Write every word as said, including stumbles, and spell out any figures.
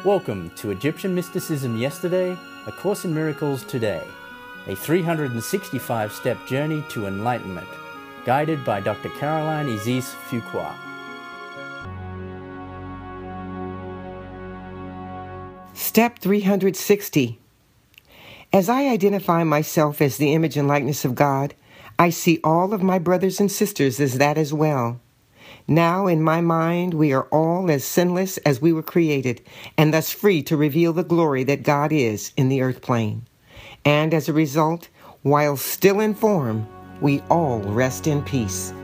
Welcome to Egyptian Mysticism Yesterday, A Course in Miracles Today, a three hundred sixty-five step journey to enlightenment, guided by Doctor Caroline Isis Fuqua. Step three hundred sixty. As I identify myself as the image and likeness of God, I see all of my brothers and sisters as that as well. Now, in my mind, we are all as sinless as we were created, and thus free to reveal the glory that God is in the earth plane. And as a result, while still in form, we all rest in peace.